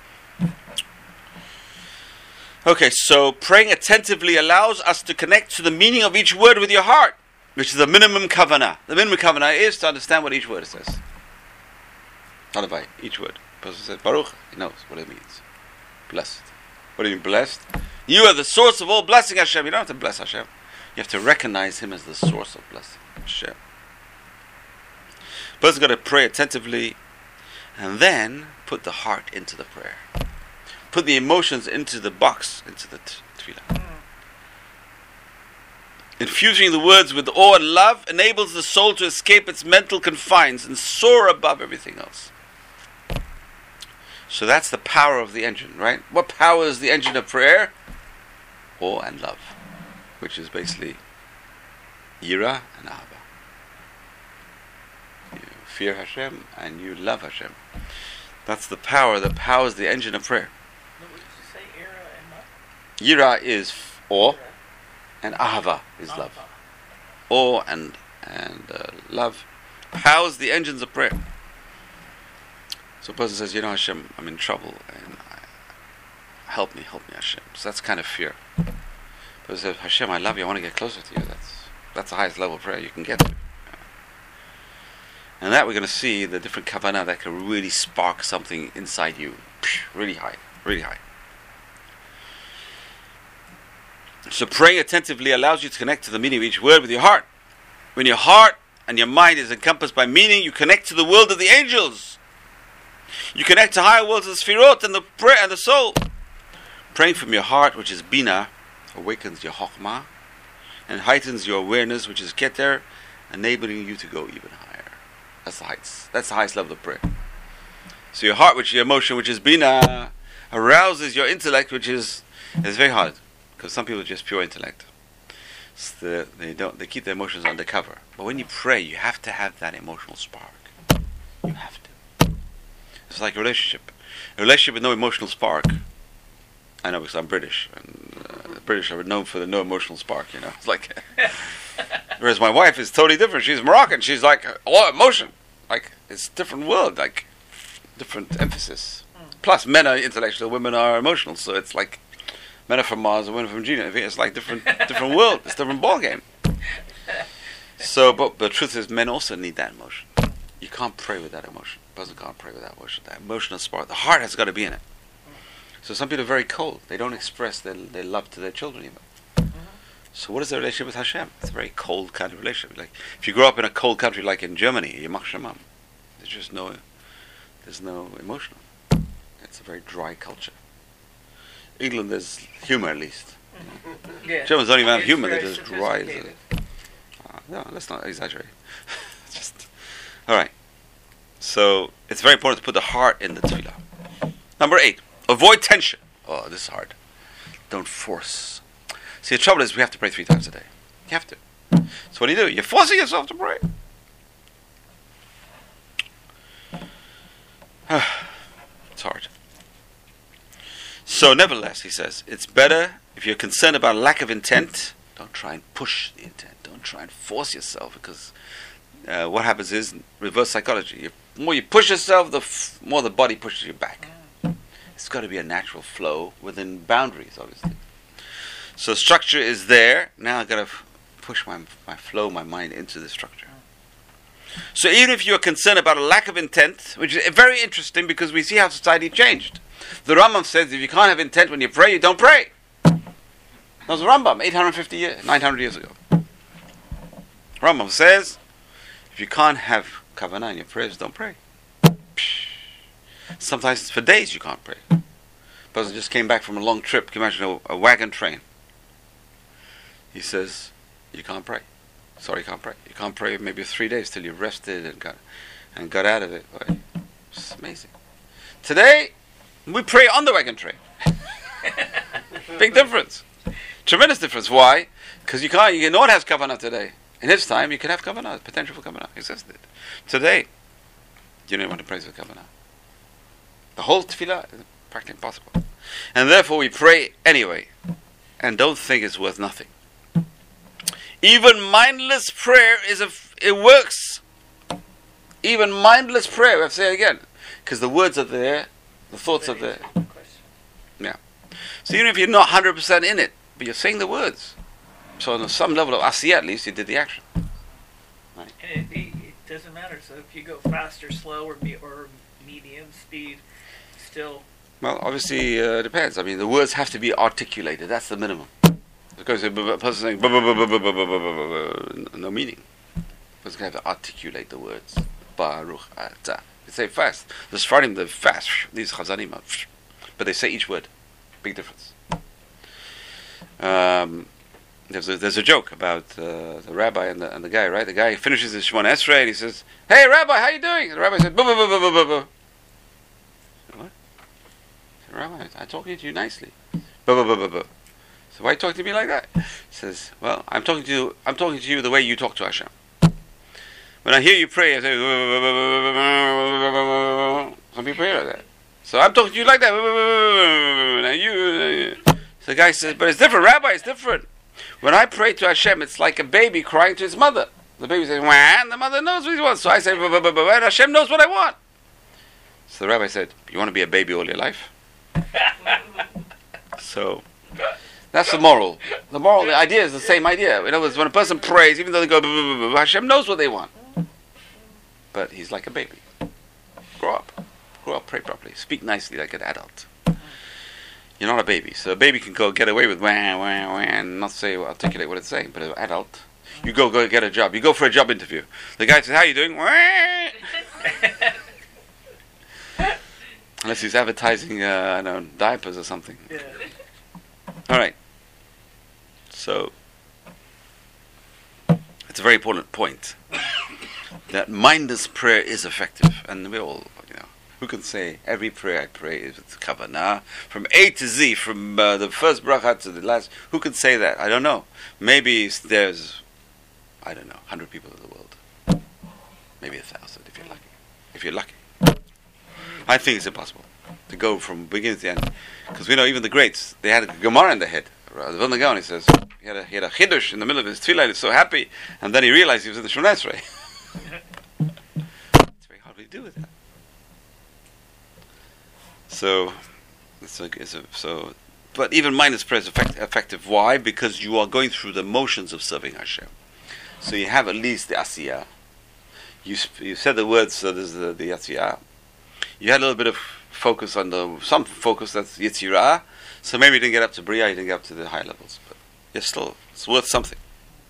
Okay, so praying attentively allows us to connect to the meaning of each word with your heart, which is the minimum kavanah. The minimum kavanah is to understand what each word says. Halavai, each word. The person says Baruch, he knows what it means. Blessed. What do you mean blessed? You are the source of all blessing, Hashem. You don't have to bless Hashem. You have to recognize Him as the source of blessing, Hashem. Person's got to pray attentively, and then put the heart into the prayer. Put the emotions into the box, into the t- tefillah. Infusing the words with awe and love enables the soul to escape its mental confines and soar above everything else. So that's the power of the engine, right? What powers the engine of prayer? Awe and love, which is basically yira and ahava. You fear Hashem and you love Hashem. That's the power that powers the engine of prayer. What did you say, ira and love? Yira is awe, and ahava is love. Awe and and uh, love powers the engines of prayer. So a person says, you know, Hashem, I'm in trouble, and I, help me, help me, Hashem. So that's kind of fear. But he says, Hashem, I love you, I want to get closer to you. That's that's the highest level of prayer you can get to. And that we're going to see the different kavanah that can really spark something inside you, really high, really high. So praying attentively allows you to connect to the meaning of each word with your heart. When your heart and your mind is encompassed by meaning, you connect to the world of the angels. You connect to higher worlds of the Sfirot and the prayer and the soul. Praying from your heart, which is Bina, awakens your Chokhmah and heightens your awareness, which is Keter, enabling you to go even higher. That's the heights. That's the highest level of prayer. So your heart, which is your emotion, which is Bina, arouses your intellect, which is it's very hard because some people are just pure intellect. It's the, they don't. They keep their emotions undercover. But when you pray, you have to have that emotional spark. You have to. It's like a relationship. A relationship with no emotional spark. I know because I'm British, and uh, the British are known for the no emotional spark. You know, it's like. Whereas my wife is totally different. She's Moroccan. She's like a lot of emotion. Like it's a different world. Like different emphasis. Mm. Plus, men are intellectual, women are emotional. So it's like men are from Mars, women are from Venus. It's like different, different world. It's a different ball game. So, but, but the truth is, men also need that emotion. You can't pray with that emotion. A person can't pray with that emotion. That emotional spark. The heart has got to be in it. So some people are very cold. They don't express their, their love to their children even. Mm-hmm. So what is their relationship with Hashem? It's a very cold kind of relationship. Like if you grow up in a cold country like in Germany, Yamach Shemam, there's just no, there's no emotional. It's a very dry culture. England, there's humor at least. Yeah. Germans don't even have It's humor. They're very just dry. sophisticated. Uh, no, let's not exaggerate. Just all right. So it's very important to put the heart in the tefillah. Number eight, avoid tension. Oh, this is hard. Don't force. See, the trouble is we have to pray three times a day. You have to. So what do you do? You're forcing yourself to pray. It's hard. So nevertheless, he says, it's better if you're concerned about lack of intent, don't try and push the intent. Don't try and force yourself, because uh, what happens is reverse psychology. You, the more you push yourself, the f- more the body pushes you back. It's got to be a natural flow within boundaries, obviously. So structure is there. Now I've got to f- push my, my flow, my mind into the structure. So even if you're concerned about a lack of intent, which is very interesting because we see how society changed. The Rambam says if you can't have intent when you pray, you don't pray. That was the Rambam, eight hundred fifty years, nine hundred years ago. Rambam says, if you can't have kavanah in your prayers, don't pray. Sometimes it's for days you can't pray. A person just came back from a long trip. Can you imagine a, a wagon train? He says, you can't pray. Sorry, you can't pray. You can't pray maybe three days till you rested and got and got out of it. It's amazing. Today, we pray on the wagon train. Big difference. Tremendous difference. Why? Because you can't. You know what has kavanah today. In his time, you could have kavanah. Potential for kavanah existed. Today, you don't want to pray for kavanah. The whole tefillah is practically impossible. And therefore, we pray anyway, and don't think it's worth nothing. Even mindless prayer is a. It works. Even mindless prayer. We have to say it again, because the words are there, the thoughts are there. Yeah. So even if you're not one hundred percent in it, but you're saying the words, so on some level of asiyah, at least you did the action. Right. And it, it, it doesn't matter. So if you go fast or slow or, me, or medium speed, still Well, obviously, uh, it depends. I mean, the words have to be articulated. That's the minimum. Because a person saying no meaning. The person have to articulate the words. Baruch atah. They say fast. The Sfarim, the fast. These Chazanim, but they say each word. Big difference. Um, there's a there's a joke about uh, the rabbi and the and the guy. Right, the guy finishes his Shemona Esrei and he says, "Hey, Rabbi, how you doing?" The rabbi said, "Buh buh buh buh buh buh." What? Rabbi, I'm talking to you nicely. Buh buh buh buh buh. So why are you talking to me like that? He says, well, I'm talking to you, I'm talking to you the way you talk to Hashem. When I hear you pray, I say, some people hear like that. So I'm talking to you like that. Now you, so the guy says, but it's different, Rabbi, it's different. When I pray to Hashem, it's like a baby crying to his mother. The baby says, wah, and the mother knows what he wants. So I say, and Hashem knows what I want. So the rabbi said, you want to be a baby all your life? So that's the moral. The moral, the idea is the same idea. In other words, when a person prays, even though they go, blah, blah, blah, blah, Hashem knows what they want. But he's like a baby. Grow up. Grow up, pray properly. Speak nicely like an adult. You're not a baby. So a baby can go get away with wah, wah, wah, and not say, articulate what it's saying. But an adult, you go, go get a job. You go for a job interview. The guy says, how are you doing? Wah. Unless he's advertising, uh, I don't know, diapers or something. Yeah. All right. So, it's a very important point that mindless prayer is effective, and we all, you know, who can say every prayer I pray is with kavanah from A to Z, from uh, the first bracha to the last? Who can say that? I don't know. Maybe there's, I don't know, one hundred people in the world, maybe a thousand if you're lucky. If you're lucky. I think it's impossible to go from beginning to end, because we know even the greats, they had a Gemara in their head. The Vilna Gaon, he says, he had a, he had a chiddush in the middle of his tefillah, he was so happy, and then he realized he was in the Shemona Esrei. It's very hard to do with that. So, it's a, it's a, so, but even mindless prayer is effect, effective. Why? Because you are going through the motions of serving Hashem. So you have at least the asiyah. You you said the words, so there's the, the asiyah. You had a little bit of focus on the, some focus that's Yitzirah, so maybe you didn't get up to Bria, you didn't get up to the high levels, but it's still, it's worth something.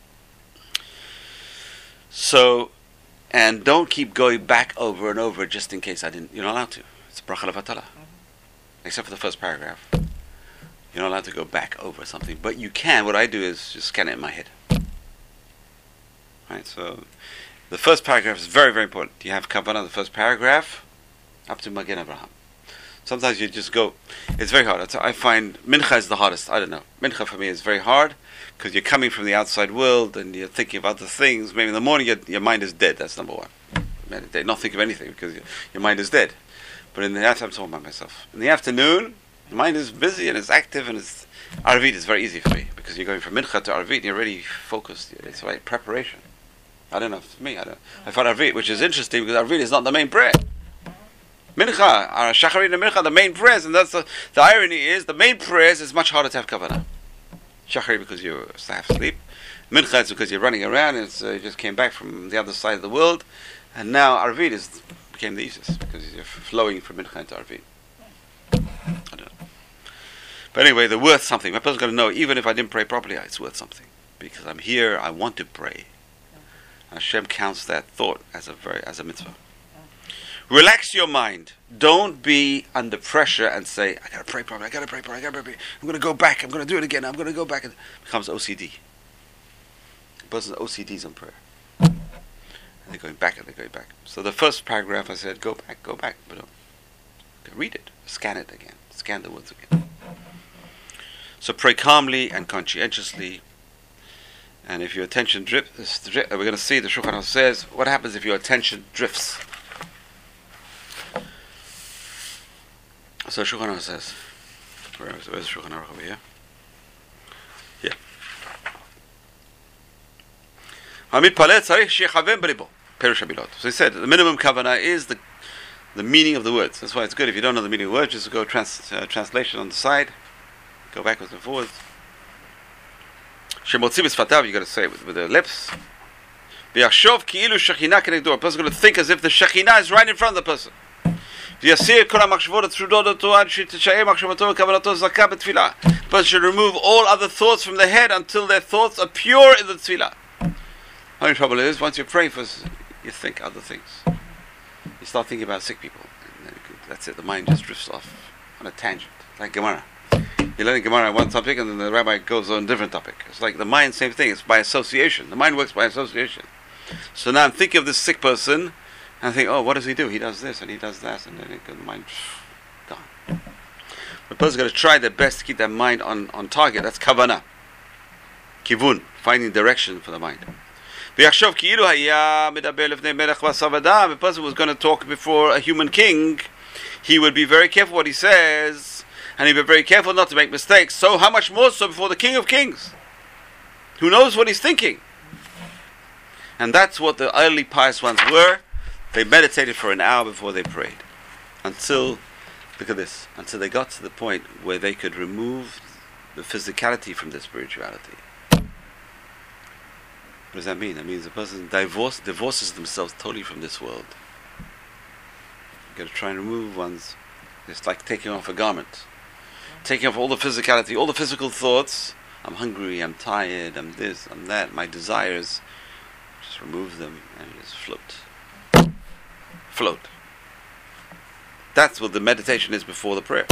So, and don't keep going back over and over just in case I didn't, you're not allowed to. It's bracha levatala. Except for the first paragraph. You're not allowed to go back over something, but you can. What I do is just scan it in my head. Right, so the first paragraph is very, very important. You have kavanah, the first paragraph, up to Magen Avraham. Sometimes you just go, it's very hard. I find mincha is the hardest. I don't know. Mincha for me is very hard because you're coming from the outside world and you're thinking of other things. Maybe in the morning your, your mind is dead. That's number one. Meditate, not think of anything because your, your mind is dead. But in the afternoon, I'm talking about myself. In the afternoon, the mind is busy and it's active, and it's Arvit is very easy for me because you're going from mincha to Arvit and you're already focused. It's like preparation. I don't know, for me, I don't. I found Arvit, which is interesting because Arvit is not the main prayer. Mincha, our Shacharit and Mincha, the main prayers, and that's the, the irony is the main prayers is much harder to have kavanah. Shacharit because you half asleep, Mincha is because you're running around and it's, uh, you just came back from the other side of the world, and now Arvit is became the easiest because you're flowing from Mincha into Arvit. I don't know, but anyway, they're worth something. My person's got to know, even if I didn't pray properly, it's worth something because I'm here. I want to pray. Hashem counts that thought as a very as a mitzvah. Relax your mind. Don't be under pressure and say, I gotta pray properly, I gotta pray properly, I gotta pray. I'm gonna go back, I'm gonna do it again, I'm gonna go back. It becomes O C D. The person's O C Ds on prayer. And they're going back and they're going back. So the first paragraph I said, go back, go back, but don't. Read it, scan it again, scan the words again. So pray calmly and conscientiously. And if your attention drifts, we're going to see the Shulchan Aruch says, what happens if your attention drifts? So Shulchan Aruch says, where is, where's Shulchan Aruch over here? Yeah. So he said, the minimum kavanah is the the meaning of the words. That's why it's good. If you don't know the meaning of the words, just go trans, uh, translation on the side, go backwards and forwards. Shemotzi b'sfatav, you got to say it with, with the lips. V'yachshov ki'ilu shekhinah kenegdo. A person is going to think as if the Shekhinah is right in front of the person. ויסיר כל המחשבות הטרודות אותו עד שתשאר מחשבתו וכוונתו זכה בתפילה. But should remove all other thoughts from the head until their thoughts are pure in the tefillah. Only trouble is, once you're praying for, you think other things. You start thinking about sick people. And then that's it, the mind just drifts off on a tangent, like Gemara. You learn Gemara on one topic and then the rabbi goes on a different topic. It's like the mind, same thing, it's by association. The mind works by association. So now I'm thinking of this sick person, and I think, oh, what does he do? He does this and he does that, and then it, the mind, gone. The person's got to try their best to keep their mind on, on target. That's kavanah. Kivun, finding direction for the mind. The person was going to talk before a human king, he would be very careful what he says, and he'd be very careful not to make mistakes. So how much more so before the King of Kings, who knows what he's thinking? And that's what the early pious ones were. They meditated for an hour before they prayed. Until, look at this, until they got to the point where they could remove the physicality from their spirituality. What does that mean? That means the person divorce, divorces themselves totally from this world. You've got to try and remove one's, it's like taking off a garment. Taking off all the physicality, all the physical thoughts. I'm hungry, I'm tired, I'm this, I'm that, my desires. Just remove them and just float. Float. That's what the meditation is before the prayer.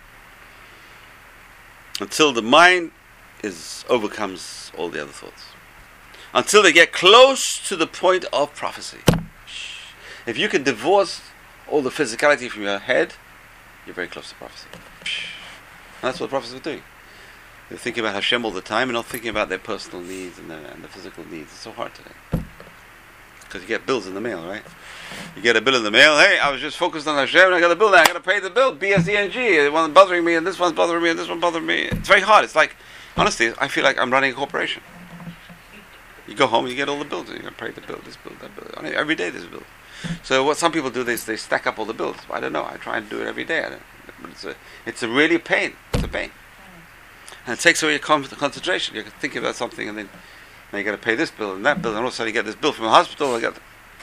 Until the mind is overcomes all the other thoughts. Until they get close to the point of prophecy. If you can divorce all the physicality from your head, you're very close to prophecy. And that's what the prophets were doing. They're thinking about Hashem all the time and not thinking about their personal needs and, their, and the physical needs. It's so hard today. Because you get bills in the mail, right? You get a bill in the mail. Hey, I was just focused on Hashem and I got a bill now. I got to pay the bill. B S E N G. One's bothering me and this one's bothering me and this one's bothering me. It's very hard. It's like, honestly, I feel like I'm running a corporation. You go home, you get all the bills. You're going to pay the bill, this bill, that bill. Every day there's a bill. So what some people do, they they stack up all the bills. I don't know. I try and do it every day. I don't, but it's a it's a really pain. It's a pain, and it takes away your con- concentration. You're thinking about something, and then now you got to pay this bill and that bill, and all of a sudden you get this bill from the hospital. I got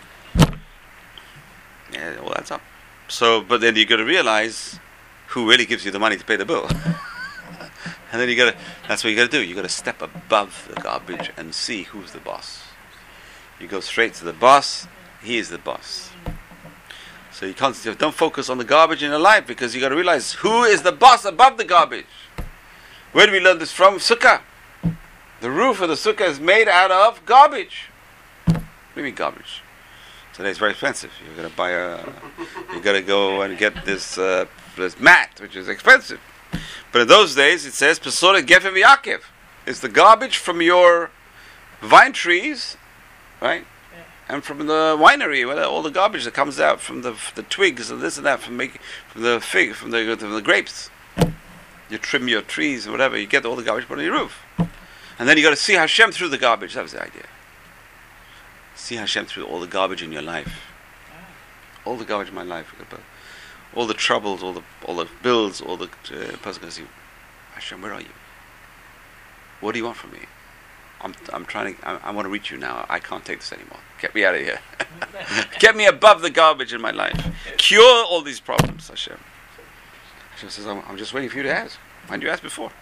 yeah, all adds up. So, but then you got to realize who really gives you the money to pay the bill. And then you got to, that's what you got to do. You got to step above the garbage and see who's the boss. You go straight to the boss. He is the boss. So you constantly don't focus on the garbage in your life, because you got to realize who is the boss above the garbage. Where do we learn this from? Sukkah. The roof of the sukkah is made out of garbage. What do you mean garbage? Today it's very expensive. You're going to buy a, you got to go and get this uh, this mat, which is expensive. But in those days, it says, Pesora Gefen V'Yakev. It's the garbage from your vine trees, right? Yeah. And from the winery, all the garbage that comes out from the the twigs and this and that, from making, from the fig, from the, from the grapes. You trim your trees and whatever, you get all the garbage put on your roof. And then you got to see Hashem through the garbage. That was the idea. See Hashem through all the garbage in your life. All the garbage in my life. All the troubles, all the all the bills, all the uh, person going to see, Hashem, where are you? What do you want from me? I'm I'm trying to. I, I want to reach you now. I can't take this anymore. Get me out of here. Get me above the garbage in my life. Cure all these problems, Hashem. Hashem says, I'm, I'm just waiting for you to ask. Why didn't you ask before?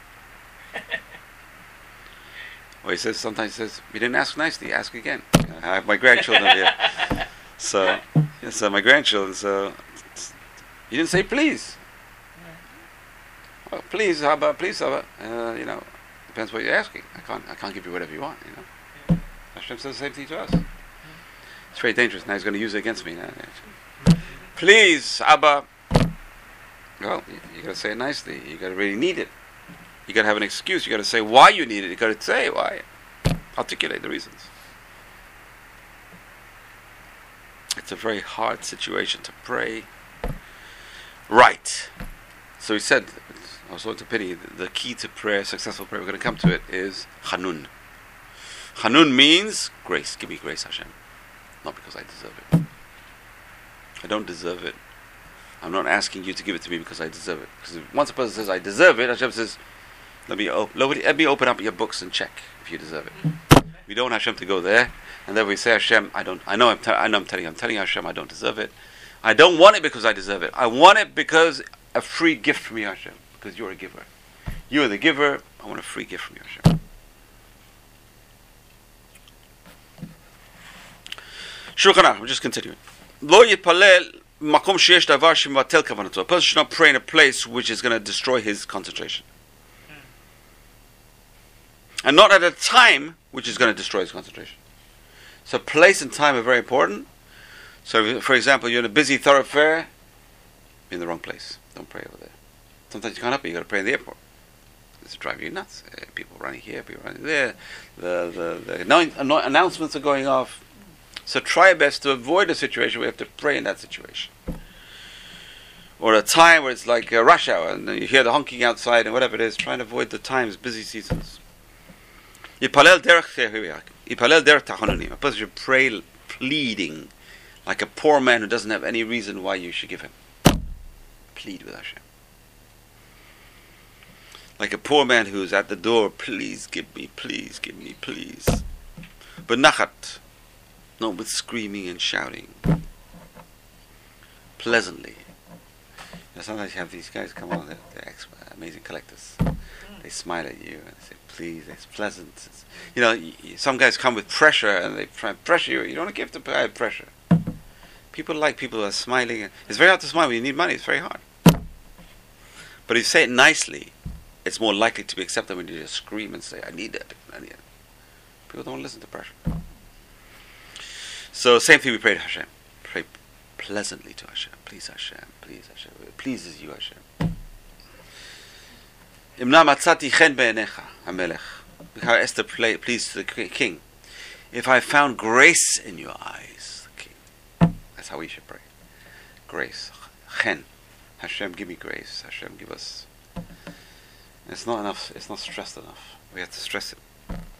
Well, he says sometimes he says, you didn't ask nicely. Ask again. I have my grandchildren here, so yeah, so my grandchildren. So. You didn't say please. Well, please, how about please, how about, uh, you know, depends what you're asking. I can't, I can't give you whatever you want, you know. Hashem says the same thing to us. It's very dangerous. Now he's going to use it against me now. Please, Abba. Well, you, you got to say it nicely. You got to really need it. You got to have an excuse. You got to say why you need it. You got to say why. Articulate the reasons. It's a very hard situation to pray. Right. So he said, also it's a pity, the key to prayer, successful prayer, we're going to come to it, is Hanun. Hanun means grace. Give me grace, Hashem. Not because I deserve it. I don't deserve it. I'm not asking you to give it to me because I deserve it. Because once a person says, I deserve it, Hashem says, let me, op- let me open up your books and check if you deserve it. We don't want Hashem to go there. And then we say, Hashem, I don't, I know I'm, te- I know I'm telling you, I'm telling you, Hashem, I don't deserve it. I don't want it because I deserve it. I want it because a free gift from you, Hashem. Because you're a giver. You are the giver. I want a free gift from you, Hashem. Shulchan Aruch, we're just continuing. Lo yitpalel makom sheyesh davar shematel kavanato. A person should not pray in a place which is going to destroy his concentration. And not at a time which is going to destroy his concentration. So place and time are very important. So, for example, you're in a busy thoroughfare, you're in the wrong place. Don't pray over there. Sometimes you can't help it. You've got to pray in the airport. It's driving you nuts. Uh, people running here, people running there. The, the, the annou- annou- announcements are going off. So try best to avoid a situation where you have to pray in that situation. Or a time where it's like a rush hour and you hear the honking outside and whatever it is. Try and avoid the times, busy seasons. Yipalel derech Yipalel derech tachanunim. A person should pray pleading like a poor man who doesn't have any reason why you should give him. Plead with Hashem. Like a poor man who's at the door, please give me, please give me, please. But nachat, not with screaming and shouting. Pleasantly. You know, sometimes you have these guys come on, they're, they're ex- amazing collectors. They smile at you and they say, please, it's pleasant. It's, you know, y- y- some guys come with pressure and they try and pressure you. You don't want to give the guy pressure. People like people who are smiling. And it's very hard to smile when you need money. It's very hard. But if you say it nicely, it's more likely to be accepted when you just scream and say, I need it. I need it. People don't listen to pressure. So same thing we pray to Hashem. Pray pleasantly to Hashem. Please Hashem. Please Hashem. It pleases you, Hashem. Imna matzati chen be'enecha, HaMelech. Look how Esther pleased the king. If I found grace in your eyes, the king. That's how we should pray. Grace. Chen. Hashem, give me grace. Hashem, give us. It's not enough. It's not stressed enough. We have to stress it.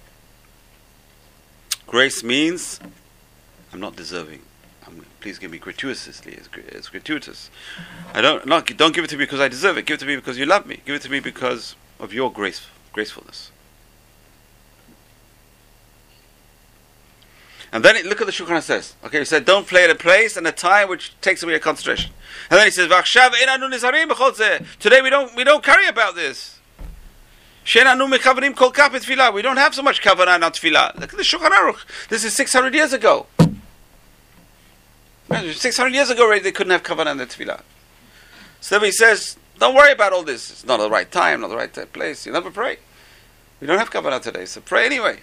Grace means I'm not deserving. I'm, please give me gratuitously. It's, it's gratuitous. I don't not don't give it to me because I deserve it. Give it to me because you love me. Give it to me because of your grace, gracefulness. And then it, look at the Shulchan Aruch says. Okay, he said don't play at a place and a time which takes away your concentration. And then he says, today we don't we don't carry about this. We don't have so much kavanah on tefillah. Look at the Shulchan Aruch. This is six hundred years ago. six hundred years ago already they couldn't have kavanah on the tefillah. So he says, don't worry about all this. It's not the right time, not the right place. You never pray. We don't have kavanah today, so pray anyway.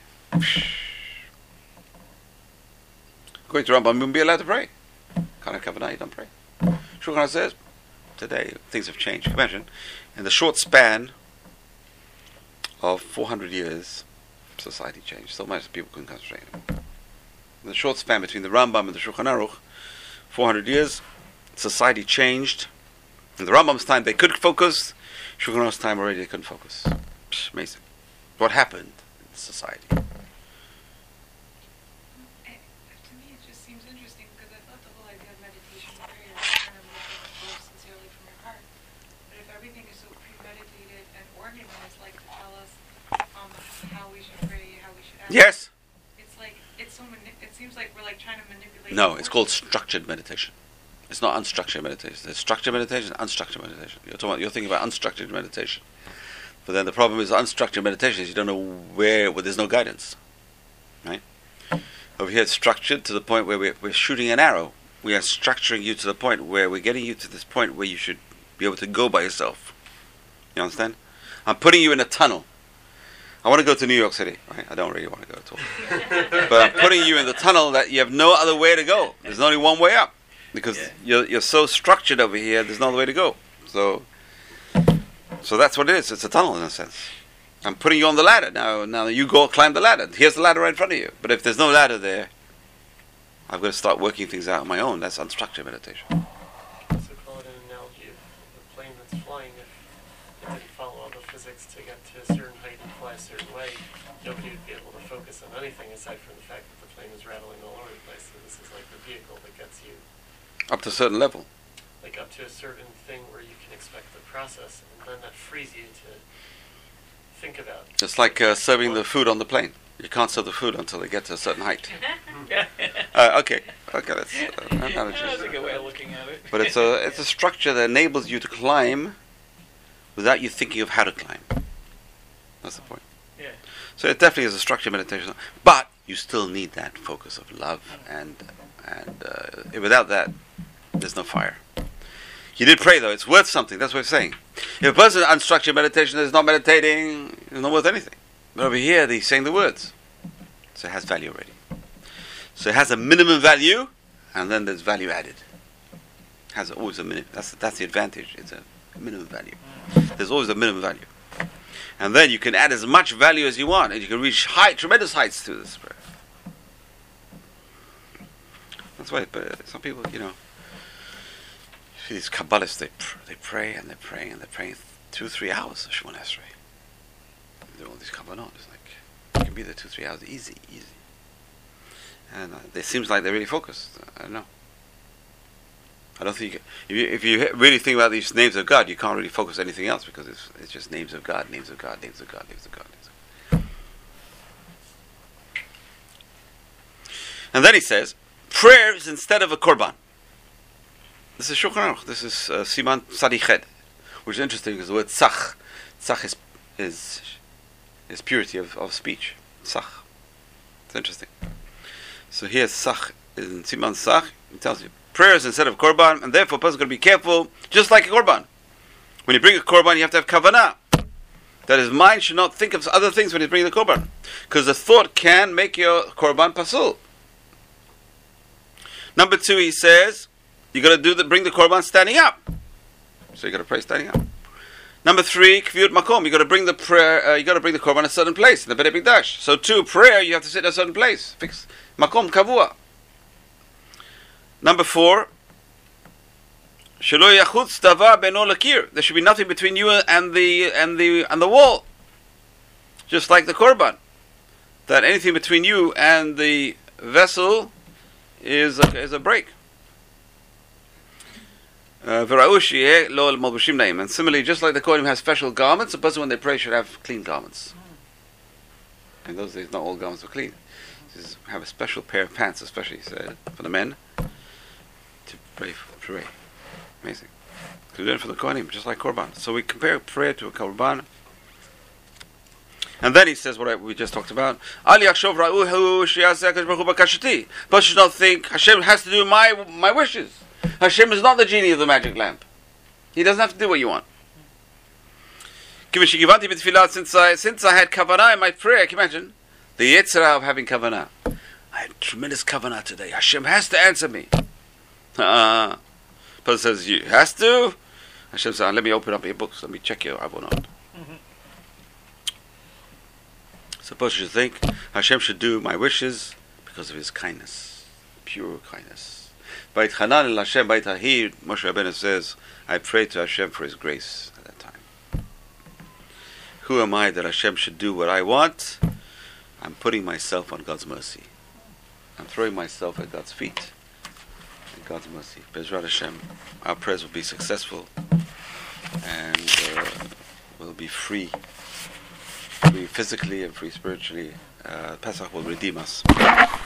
Going to Rambam, you won't be allowed to pray. Can't have kavanah, you don't pray. Shulchan Aruch says, today things have changed. Imagine, in the short span of four hundred years, society changed. So much that people couldn't concentrate. In the short span between the Rambam and the Shulchan Aruch, four hundred years, society changed. In the Rambam's time they could focus, Shulchan Aruch's time already they couldn't focus. Psh, amazing. What happened in society? To me, it just seems interesting because I thought the whole idea of meditation prayer is kind of looking at God sincerely from your heart. But if everything is so premeditated and organized, like to tell us um, how we should pray, how we should act, Yes. it's like it's so. Mani- it seems like we're like trying to manipulate. No, it's called forces. structured meditation. It's not unstructured meditation. There's structured meditation and unstructured meditation. You're talking about, you're thinking about unstructured meditation. But then the problem is unstructured meditation is you don't know where, where there's no guidance. Right? Over here it's structured to the point where we're, we're shooting an arrow. We are structuring you to the point where we're getting you to this point where you should be able to go by yourself. You understand? I'm putting you in a tunnel. I want to go to New York City, right? I don't really want to go at all. But I'm putting you in the tunnel that you have no other way to go. There's only one way up. Because yeah. you're you're so structured over here, there's no other way to go. So so that's what it is. It's a tunnel in a sense. I'm putting you on the ladder. Now now you go climb the ladder. Here's the ladder right in front of you. But if there's no ladder there, I've got to start working things out on my own. That's unstructured meditation. So call it an analogy of a plane that's flying. If it didn't follow all the physics to get to a certain height and fly a certain way, nobody would be able to focus on anything aside from the fact that the plane is rattling all over the place. So this is like the vehicle that gets you up to a certain level. Like up to a certain thing where you can expect the process, and then that frees you to think about. It's like uh, serving the food on the plane. You can't serve the food until they get to a certain height. Uh, okay, okay, that's uh, analogy. That's a good way of looking at it. But it's a it's a structure that enables you to climb without you thinking of how to climb. That's the point. Yeah. So it definitely is a structured meditation, but you still need that focus of love, and and uh, without that, there's no fire. You did pray though; it's worth something. That's what I'm saying. If a person in unstructured meditation is not meditating, it's not worth anything. But over here, he's saying the words, so it has value already. So it has a minimum value, and then there's value added. It has always a minimum. That's that's the advantage. It's a minimum value. There's always a minimum value, and then you can add as much value as you want, and you can reach high, tremendous heights through this prayer. That's why. But some people, you know, these Kabbalists, they pr- they pray and they're praying and they're praying two, three hours of Shemona Esrei. They do all these Kabbalot. It's like you can be there two, three hours, easy, easy. And uh, it seems like they're really focused. I don't know. I don't think you can, if you if you really think about these names of God, you can't really focus anything else because it's it's just names of God, names of God, names of God, names of God. Names of God. And then he says, prayers instead of a korban. This is Shulchan Aruch. This is uh, Siman Tzadiched, which is interesting because the word tzach, tzach is is is purity of, of speech. Tzach. It's interesting. So here, tzach in Siman Tzach, it tells you prayers instead of korban, and therefore a person's going to be careful, just like a korban. When you bring a korban, you have to have kavanah. That his mind should not think of other things when he's bringing the korban, because the thought can make your korban pasul. Number two, he says, you got to do the bring the korban standing up. So you got to pray standing up. Number three, kviyut makom. You got to bring the prayer. Uh, you got to bring the korban in a certain place in the Beit Mikdash. So two, prayer. You have to sit in a certain place. Fix makom kavua. Number four, shelo yachutz davar beno lakir. There should be nothing between you and the and the and the wall. Just like the korban, that anything between you and the vessel is a, is a break. Uh, and similarly, just like the Kohanim has special garments, a person when they pray should have clean garments. In those days, not all garments were clean. Just have a special pair of pants, especially said, for the men, to pray. For, pray. Amazing. We learn from the Kohanim, just like Korban. So we compare prayer to a Korban. And then he says what I, we just talked about. But should not think Hashem has to do my my wishes. Hashem is not the genie of the magic lamp. He doesn't have to do what you want. Since I, since I had kavanah in my prayer, can you imagine? The yitzhara of having kavanah. I had tremendous kavanah today. Hashem has to answer me. Uh, Person says, you has to? Hashem says, let me open up your books. Let me check your avonot. Suppose you think Hashem should do my wishes because of His kindness, pure kindness. Bait Hanan el Hashem, Bait Ahir, Moshe Rabbeinu says, I pray to Hashem for His grace at that time. Who am I that Hashem should do what I want? I'm putting myself on God's mercy. I'm throwing myself at God's feet. At God's mercy. Bezrat Hashem, our prayers will be successful and uh, we'll be free. Free physically and free spiritually. Uh, Pesach will redeem us.